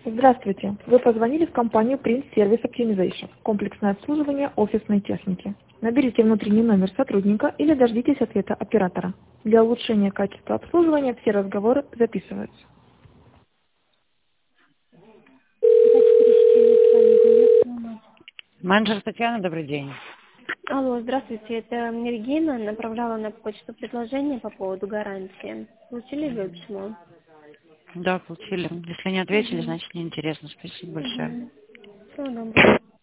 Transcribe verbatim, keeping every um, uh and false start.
Здравствуйте. Вы позвонили в компанию Print Service Optimization. Комплексное обслуживание офисной техники. Наберите внутренний номер сотрудника или дождитесь ответа оператора. Для улучшения качества обслуживания все разговоры записываются. два четыре четыре с вами говорит. Менеджер Татьяна, добрый день. Алло, здравствуйте, это Регина. Направляла на почту предложение по поводу гарантии. Получили вы письмо? Да, получили. Если не ответили, Угу. значит неинтересно. Спасибо большое. Угу. Всего доброго.